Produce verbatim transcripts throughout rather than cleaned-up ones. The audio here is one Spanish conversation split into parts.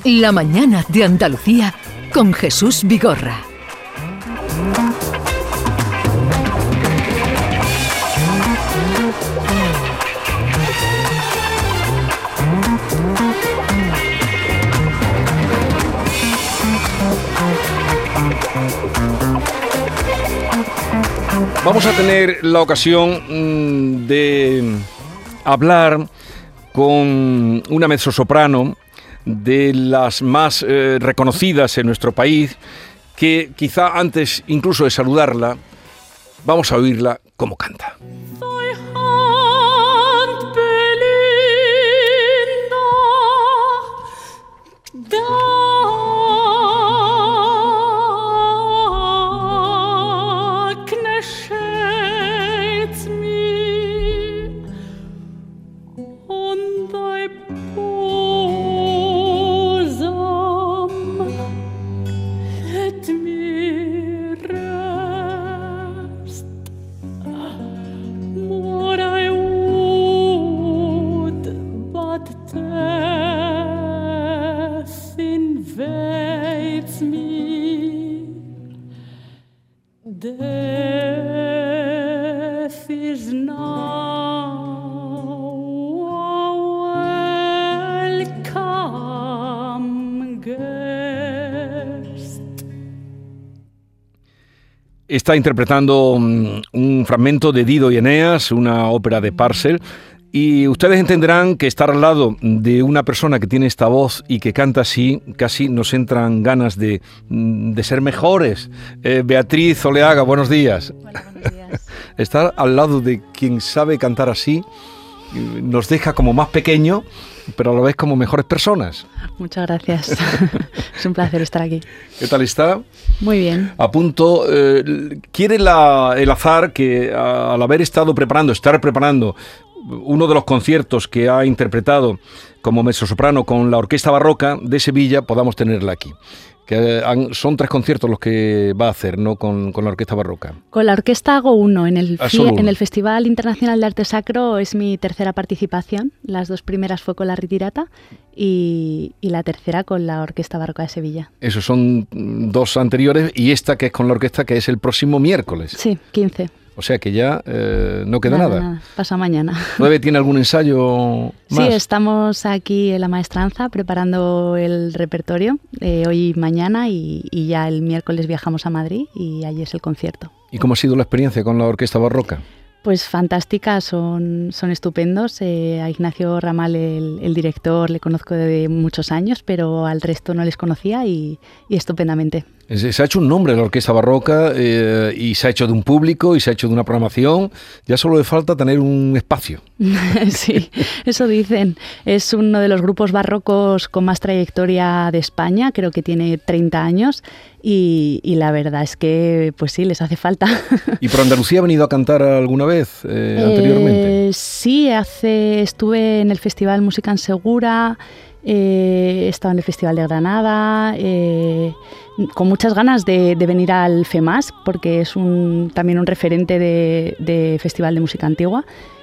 La mañana de Andalucía con Jesús Vigorra. Vamos a tener la ocasión mmm, de hablar con una mezzosoprano de las más eh, reconocidas en nuestro país, que quizá antes incluso de saludarla, vamos a oírla cómo canta. Está interpretando un, un fragmento de Dido y Eneas, una ópera de Purcell, y ustedes entenderán que estar al lado de una persona que tiene esta voz y que canta así, casi nos entran ganas de, de ser mejores. Eh, Beatriz Oleaga, buenos días. Hola, buenos días. Estar al lado de quien sabe cantar así nos deja como más pequeño, pero a la vez como mejores personas. Muchas gracias. Es un placer estar aquí. ¿Qué tal está? Muy bien. A punto, eh, quiere la, el azar que a, al haber estado preparando, estar preparando uno de los conciertos que ha interpretado como mezzosoprano con la Orquesta Barroca de Sevilla, podamos tenerla aquí. Que han, son tres conciertos los que va a hacer, ¿no? Con, con la Orquesta Barroca. Con la orquesta hago uno. En el, Ah, FIE, solo uno. en el Festival Internacional de Arte Sacro es mi tercera participación. Las dos primeras fue con la Ritirata y, y la tercera con la Orquesta Barroca de Sevilla. Esos son dos anteriores y esta que es con la orquesta, que es el próximo miércoles. Sí, quince. O sea que ya eh, no queda nada, nada. nada. Pasa mañana. ¿Todavía tiene algún ensayo más? Sí, estamos aquí en la maestranza preparando el repertorio eh, hoy y mañana y, y ya el miércoles viajamos a Madrid y allí es el concierto. ¿Y cómo ha sido la experiencia con la Orquesta Barroca? Pues fantástica, son, son estupendos. Eh, a Ignacio Ramal, el, el director, le conozco de muchos años, pero al resto no les conocía y, y estupendamente. Se ha hecho un nombre la Orquesta Barroca eh, y se ha hecho de un público y se ha hecho de una programación. Ya solo le falta tener un espacio. Sí, eso dicen. Es uno de los grupos barrocos con más trayectoria de España, creo que tiene treinta años y, y la verdad es que pues sí, les hace falta. ¿Y por Andalucía ha venido a cantar alguna vez eh, anteriormente? Eh, sí, hace, estuve en el Festival Música en Segura, eh, he estado en el Festival de Granada, eh, con muchas ganas de, de venir al FEMAS, porque es un, también un referente de, de Festival de Música Antigua.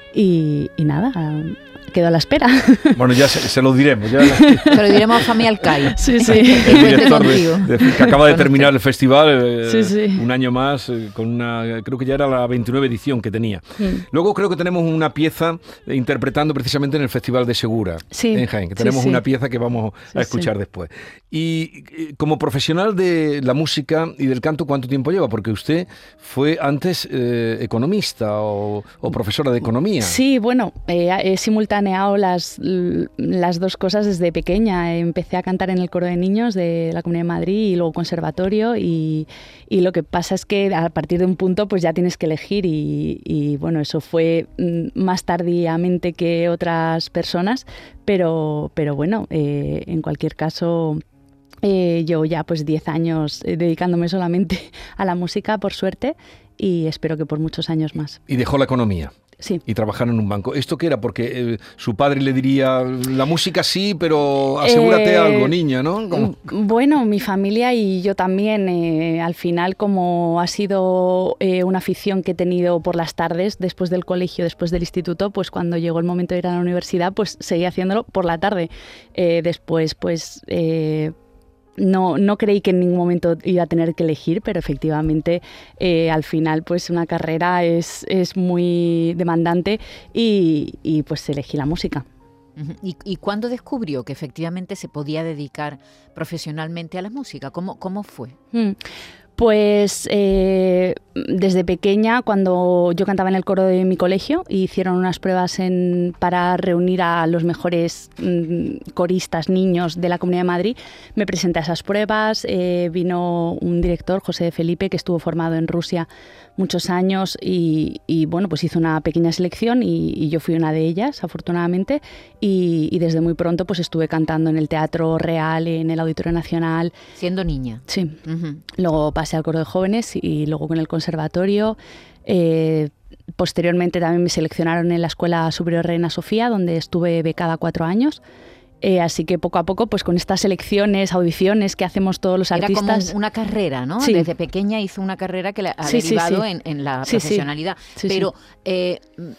Y, y nada, quedo a la espera. Bueno, ya se, se lo diremos. Ya se lo diremos a Fami Alcai. Sí, sí. El director de, de, que acaba de terminar el festival, eh, sí, sí. un año más, eh, con una, creo que ya era la veintinueve edición que tenía. Mm. Luego creo que tenemos una pieza eh, interpretando precisamente en el Festival de Segura, sí, en Jaén, que tenemos sí, sí. una pieza que vamos sí, a escuchar sí. después. Y eh, como profesional de la música y del canto, ¿cuánto tiempo lleva? Porque usted fue antes eh, economista o, o profesora de economía. Sí, bueno, eh, he simultaneado las, las dos cosas desde pequeña. Empecé a cantar en el coro de niños de la Comunidad de Madrid y luego conservatorio y, y lo que pasa es que a partir de un punto pues ya tienes que elegir y, y bueno, eso fue más tardíamente que otras personas, pero, pero bueno, eh, en cualquier caso... Eh, yo ya pues diez años eh, dedicándome solamente a la música, por suerte, y espero que por muchos años más. ¿Y dejó la economía? Sí. Y trabajar en un banco. ¿Esto qué era? Porque eh, su padre le diría, la música sí, pero asegúrate Eh, algo, niña, ¿no? Como... Bueno, mi familia y yo también, eh, al final, como ha sido eh, una afición que he tenido por las tardes, después del colegio, después del instituto, pues cuando llegó el momento de ir a la universidad, pues seguí haciéndolo por la tarde. Eh, después, pues... Eh, No, no creí que en ningún momento iba a tener que elegir, pero efectivamente eh, al final pues una carrera es, es muy demandante y, y pues elegí la música. Uh-huh. ¿Y, ¿Y cuándo descubrió que efectivamente se podía dedicar profesionalmente a la música? ¿Cómo, cómo fue? Mm. Pues eh, desde pequeña, cuando yo cantaba en el coro de mi colegio, hicieron unas pruebas en, para reunir a los mejores mm, coristas niños de la Comunidad de Madrid, me presenté a esas pruebas, eh, vino un director, José de Felipe, que estuvo formado en Rusia muchos años y, y bueno, pues hizo una pequeña selección y, y yo fui una de ellas, afortunadamente, y, y desde muy pronto pues estuve cantando en el Teatro Real, en el Auditorio Nacional. Siendo niña. Sí. Uh-huh. Luego pasé al coro de jóvenes y luego con el conservatorio. Eh, posteriormente también me seleccionaron en la Escuela Superior Reina Sofía, donde estuve becada cuatro años. Eh, así que poco a poco, pues con estas selecciones, audiciones que hacemos todos los Era artistas... Era como una carrera, ¿no? Sí. Desde pequeña hizo una carrera que le ha sí, derivado sí, sí. En, en la sí, profesionalidad. Sí. Sí, Pero sí. Eh,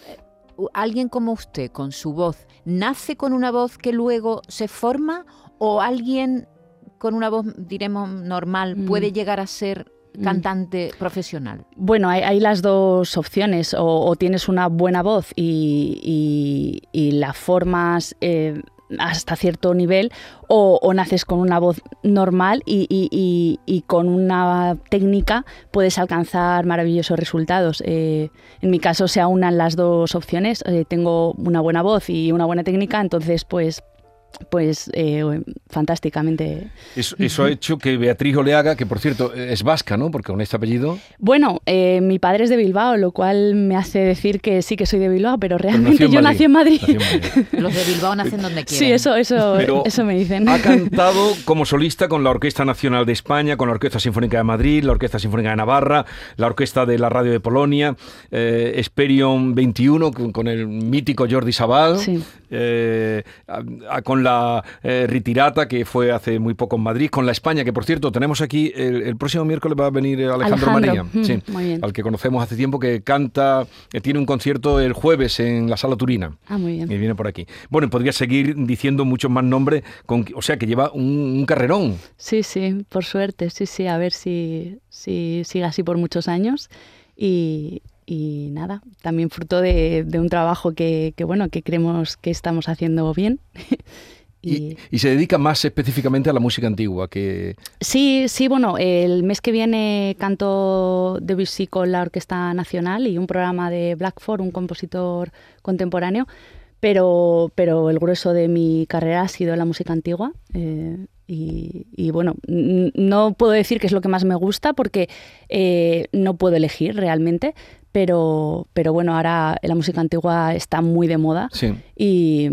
alguien como usted, con su voz, ¿nace con una voz que luego se forma o alguien con una voz, diremos, normal, Mm. puede llegar a ser cantante mm. profesional? Bueno, hay, hay las dos opciones. O, o tienes una buena voz y, y, y la formas... Eh, hasta cierto nivel, o, o naces con una voz normal y, y, y, y con una técnica puedes alcanzar maravillosos resultados. Eh, en mi caso se aunan las dos opciones. Eh, tengo una buena voz y una buena técnica, entonces pues pues eh, fantásticamente. Eso, eso ha hecho que Beatriz Oleaga, que por cierto es vasca, ¿no? Porque con este apellido... Bueno, eh, mi padre es de Bilbao, lo cual me hace decir que sí que soy de Bilbao, pero realmente pero yo nací en Madrid. Nací en Madrid. Los de Bilbao nacen donde quieren. Sí, eso, eso, pero eso me dicen. Ha cantado como solista con la Orquesta Nacional de España, con la Orquesta Sinfónica de Madrid, la Orquesta Sinfónica de Navarra, la Orquesta de la Radio de Polonia, eh, Esperion veintiuno con, con el mítico Jordi Sabal, Sí. eh, a, a, con la eh, Ritirata, que fue hace muy poco en Madrid, con la España, que por cierto tenemos aquí, el, el próximo miércoles va a venir Alejandro, Alejandro. María, Mm, sí, muy bien. al que conocemos hace tiempo, que canta, que tiene un concierto el jueves en la Sala Turina. Ah, muy bien. Y viene por aquí. Bueno, podría seguir diciendo muchos más nombres, con, o sea que lleva un, un carrerón. Sí, sí, por suerte, sí, sí, a ver si, si sigue así por muchos años y... Y nada, también fruto de, de un trabajo que, que, bueno, que creemos que estamos haciendo bien. y... Y, y se dedica más específicamente a la música antigua que... Sí, sí, bueno, el mes que viene canto Debussy con la Orquesta Nacional y un programa de Blackford, un compositor contemporáneo, pero, pero el grueso de mi carrera ha sido la música antigua. Eh, Y, y bueno, n- no puedo decir que es lo que más me gusta porque eh, no puedo elegir realmente, pero, pero bueno, ahora la música antigua está muy de moda Sí. y,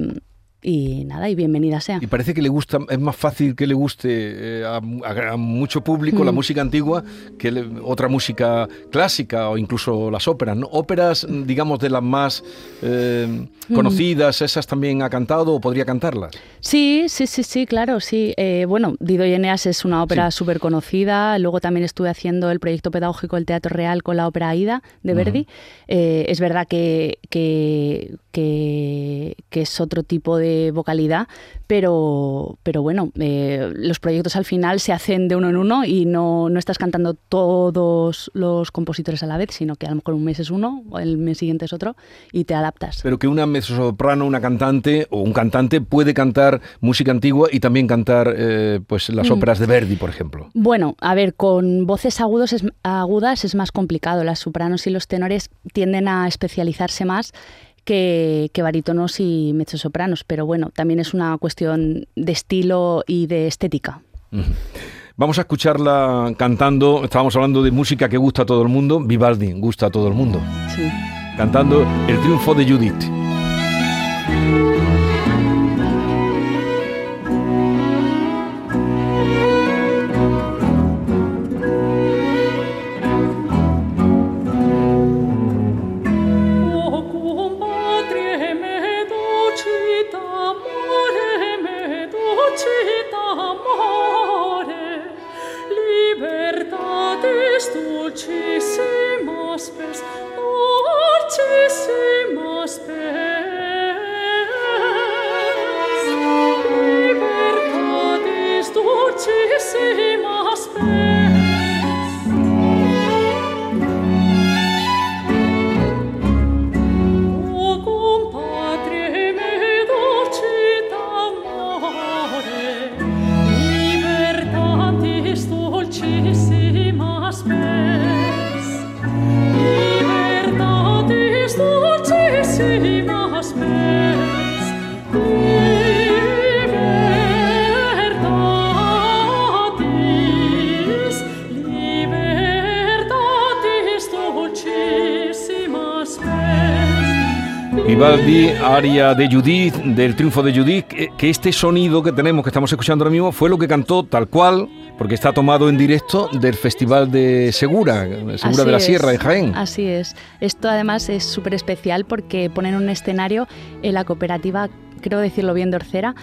y nada, y bienvenida sea. Y parece que le gusta, es más fácil que le guste eh, a, a- a mucho público Mm. la música antigua que le- otra música clásica o incluso las óperas, ¿no? Óperas, digamos, de las más eh, conocidas, ¿esas también ha cantado o podría cantarlas? Sí, sí, sí, sí, claro, sí. Eh, bueno, Dido y Eneas es una ópera Sí. súper conocida. Luego también estuve haciendo el proyecto pedagógico del Teatro Real con la ópera Aida de Verdi. Ujú. Eh, es verdad que, que, que, que es otro tipo de vocalidad, pero, pero bueno, eh, los proyectos al final se hacen de uno en uno y no, no estás cantando todos los compositores a la vez, sino que a lo mejor un mes es uno, el mes siguiente es otro y te adaptas. Pero que una mezzosoprano, una cantante o un cantante puede cantar música antigua y también cantar eh, pues las Mm. óperas de Verdi, por ejemplo. Bueno, a ver, con voces agudos es, agudas es más complicado. Las sopranos y los tenores tienden a especializarse más que, que barítonos y mezzosopranos, pero bueno, también es una cuestión de estilo y de estética. Ujú. Vamos a escucharla cantando, estábamos hablando de música que gusta a todo el mundo, Vivaldi gusta a todo el mundo, Sí. cantando El triunfo de Judith. Oh, Vivaldi, aria de Judith, del Triunfo de Judith, que este sonido que tenemos, que estamos escuchando ahora mismo, fue lo que cantó tal cual, porque está tomado en directo del Festival de Segura, Segura Así de la es, Sierra, en Jaén. Así es. Esto además es súper especial porque ponen un escenario en la cooperativa, creo decirlo bien, de Orcera,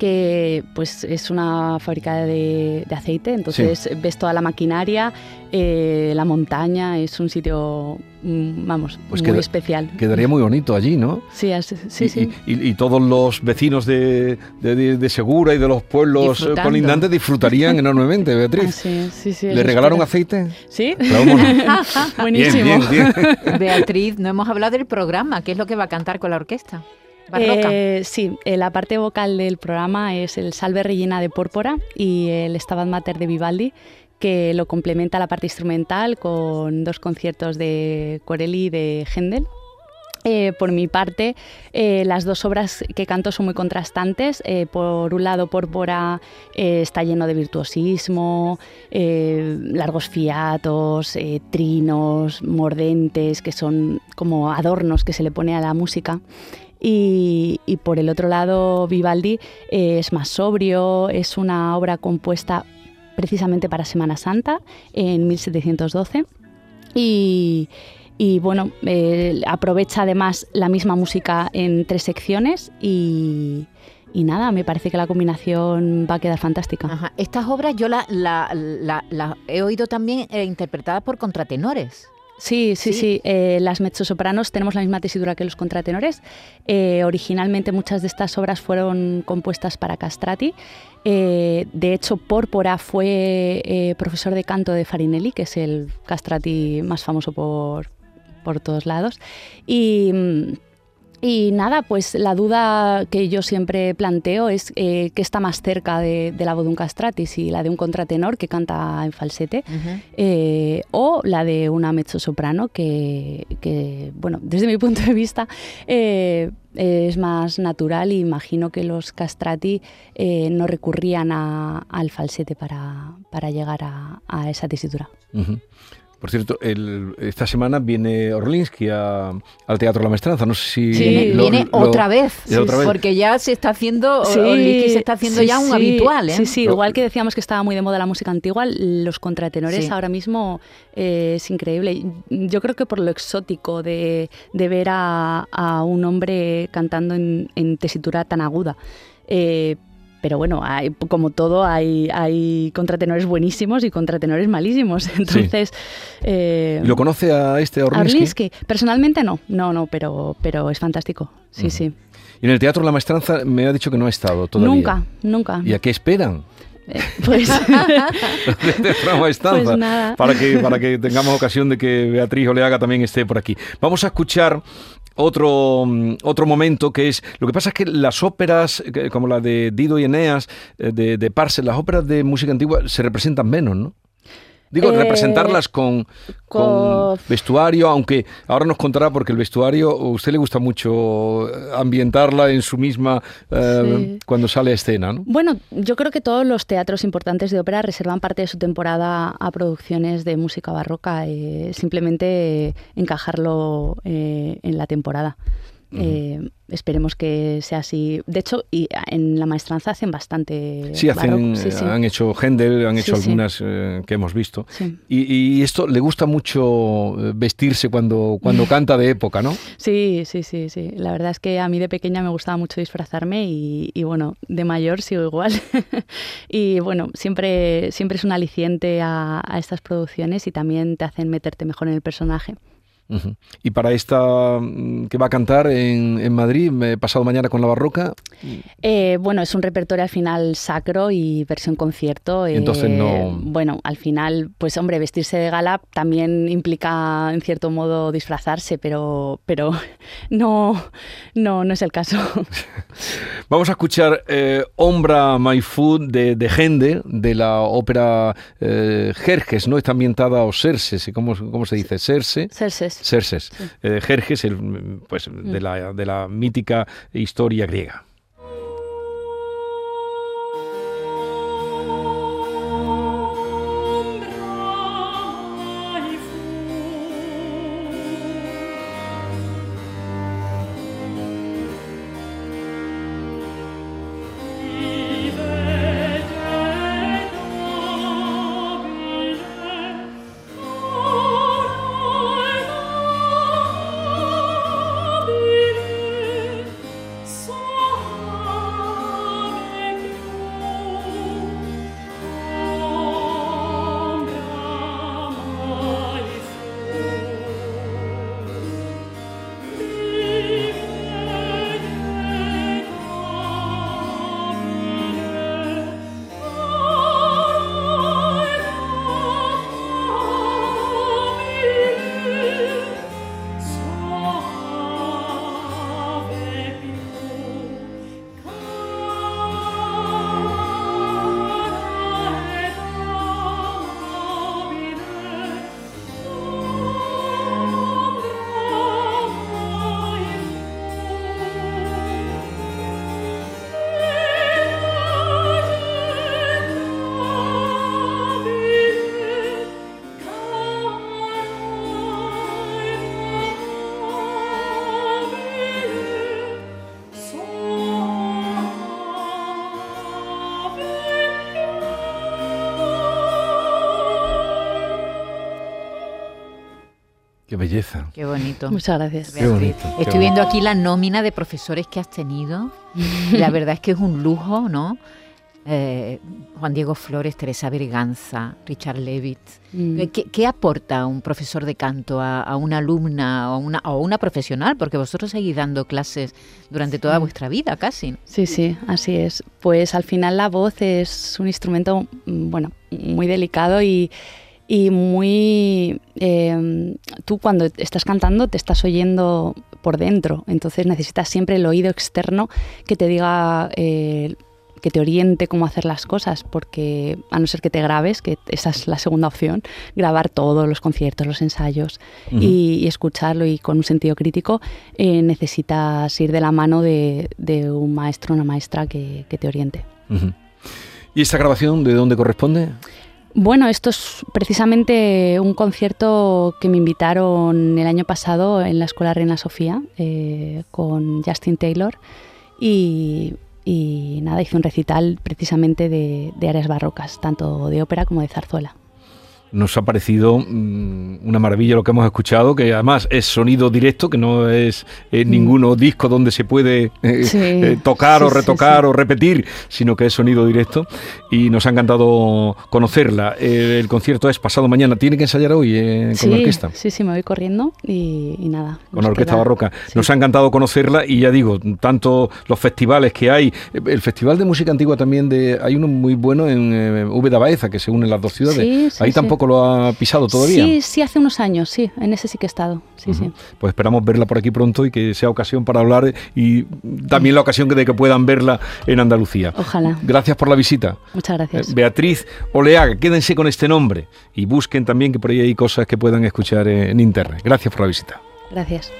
que pues es una fábrica de, de aceite, entonces sí. Ves toda la maquinaria, eh, la montaña, es un sitio, vamos, pues muy queda, especial. Quedaría muy bonito allí, ¿no? Sí, así, sí, y, sí. Y, y, y todos los vecinos de, de, de Segura y de los pueblos colindantes disfrutarían enormemente, Beatriz. Ah, sí, sí, sí, ¿Le regalaron espera. aceite? Sí. Buenísimo. Bien, bien, bien. Beatriz, no hemos hablado del programa, ¿qué es lo que va a cantar con la orquesta? Eh, sí, eh, la parte vocal del programa es el Salve Regina de Pórpora y el Stabat Mater de Vivaldi, que lo complementa la parte instrumental con dos conciertos de Corelli y de Händel. Eh, por mi parte, eh, las dos obras que canto son muy contrastantes. Eh, por un lado, Pórpora eh, está lleno de virtuosismo, eh, largos fiatos, eh, trinos, mordentes, que son como adornos que se le pone a la música. Y, y por el otro lado, Vivaldi eh, es más sobrio, es una obra compuesta precisamente para Semana Santa en mil setecientos doce y, y bueno, eh, aprovecha además la misma música en tres secciones y, y nada, me parece que la combinación va a quedar fantástica. Ajá. Estas obras yo las la, la, la he oído también eh, interpretadas por contratenores. Sí, sí, sí. sí. Eh, las mezzosopranos tenemos la misma tesitura que los contratenores. Eh, originalmente muchas de estas obras fueron compuestas para castrati. Eh, de hecho, Pórpora fue eh, profesor de canto de Farinelli, que es el castrati más famoso por, por todos lados. Y... Y nada, pues la duda que yo siempre planteo es eh, qué está más cerca de, de la voz de un castrati, si la de un contratenor que canta en falsete uh-huh. eh, o la de una mezzosoprano que, que, bueno, desde mi punto de vista eh, es más natural y imagino que los castrati eh, no recurrían a, al falsete para, para llegar a, a esa tesitura. Uh-huh. Por cierto, el, esta semana viene Orlinsky a, al Teatro La Maestranza. No sé si sí, lo, viene lo, otra vez, sí, otra vez, porque ya se está haciendo, sí, Orlinsky se está haciendo sí, ya un sí, habitual, ¿eh? Sí, sí, lo, igual que decíamos que estaba muy de moda la música antigua, los contratenores sí. ahora mismo eh, es increíble. Yo creo que por lo exótico de, de ver a, a un hombre cantando en, en tesitura tan aguda. Eh, Pero bueno, hay, como todo, hay, hay contratenores buenísimos y contratenores malísimos. Entonces, sí. eh, ¿Lo conoce a este Orlinsky? Orlinsky? Personalmente no, no, no, pero, pero es fantástico. Sí, uh-huh. sí. Y en el Teatro La Maestranza me ha dicho que no ha estado todavía. Nunca, nunca. ¿Y a qué esperan? Eh, pues, pues nada. Para que, para que tengamos ocasión de que Beatriz Oleaga también esté por aquí. Vamos a escuchar otro, otro momento que es... Lo que pasa es que las óperas, como la de Dido y Eneas, de, de Parcel, las óperas de música antigua se representan menos, ¿no? Digo, eh, representarlas con, con, con vestuario, aunque ahora nos contará, porque el vestuario, a usted le gusta mucho ambientarla en su misma, eh, sí. cuando sale a escena, ¿no? Bueno, yo creo que todos los teatros importantes de ópera reservan parte de su temporada a producciones de música barroca, eh, simplemente encajarlo eh, en la temporada. Uh-huh. Eh, esperemos que sea así. De hecho, y en la maestranza hacen bastante. Sí, hacen, sí, sí. han hecho Händel, han hecho sí, algunas sí. Eh, que hemos visto. Sí. Y, y esto le gusta mucho vestirse cuando, cuando canta de época, ¿no? Sí, sí, sí, sí. La verdad es que a mí de pequeña me gustaba mucho disfrazarme y, y bueno, de mayor sigo igual. Y bueno, siempre, siempre es un aliciente a, a estas producciones y también te hacen meterte mejor en el personaje. Uh-huh. Y para esta que va a cantar en, en Madrid, pasado mañana con la Barroca... Eh, bueno, es un repertorio al final sacro y versión concierto. Eh, Entonces no... Bueno, al final, pues hombre, vestirse de gala también implica en cierto modo disfrazarse, pero, pero no, no, no es el caso. Vamos a escuchar eh, Ombra My Food de, de Händel, de la ópera eh, Jerjes, ¿no? Está ambientada, o Xerxes, ¿cómo, cómo se dice? Xerxes. Xerxes. Xerxes. Sí. Eh, Jerjes, el, pues, mm. de, la, de la mítica historia griega. Qué belleza. Qué bonito. Muchas gracias. Qué bonito, qué Estoy viendo aquí la nómina de profesores que has tenido. La verdad es que es un lujo, ¿no? Eh, Juan Diego Flores, Teresa Berganza, Richard Levitt. Mm. ¿Qué, ¿Qué aporta un profesor de canto a, a una alumna o una, o una profesional? Porque vosotros seguís dando clases durante toda vuestra vida, casi. Sí, sí, así es. Pues al final la voz es un instrumento, bueno, muy delicado y Y muy... Eh, tú cuando estás cantando te estás oyendo por dentro, entonces necesitas siempre el oído externo que te diga, eh, que te oriente cómo hacer las cosas, porque a no ser que te grabes, que esa es la segunda opción, grabar todos los conciertos, los ensayos uh-huh. y, y escucharlo y con un sentido crítico, eh, necesitas ir de la mano de, de un maestro o una maestra que, que te oriente. Uh-huh. ¿Y esta grabación de dónde corresponde? Bueno, esto es precisamente un concierto que me invitaron el año pasado en la Escuela Reina Sofía eh, con Justin Taylor y, y nada, hice un recital precisamente de, de áreas barrocas, tanto de ópera como de zarzuela. Nos ha parecido mmm, una maravilla lo que hemos escuchado, que además es sonido directo, que no es eh, ninguno disco donde se puede eh, sí, eh, tocar sí, o retocar sí, sí. o repetir, sino que es sonido directo y nos ha encantado conocerla. Eh, el concierto es pasado mañana. ¿Tiene que ensayar hoy eh, con sí, la orquesta? Sí, sí, me voy corriendo y, y nada. Con la Orquesta queda, Barroca. Sí. Nos ha encantado conocerla y ya digo, tanto los festivales que hay, el Festival de Música Antigua también, de hay uno muy bueno en eh, Úbeda Baeza, que se unen las dos ciudades. Sí, sí, Ahí sí. tampoco lo ha pisado todavía. Sí, sí, hace unos años, sí, en ese sí que he estado. Sí, uh-huh. sí. Pues esperamos verla por aquí pronto y que sea ocasión para hablar y también la ocasión de que puedan verla en Andalucía. Ojalá. Gracias por la visita. Muchas gracias. Eh, Beatriz Oleaga, quédense con este nombre y busquen también que por ahí hay cosas que puedan escuchar en internet. Gracias por la visita. Gracias.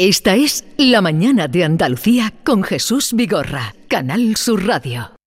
Esta es La Mañana de Andalucía con Jesús Vigorra, Canal Sur Radio.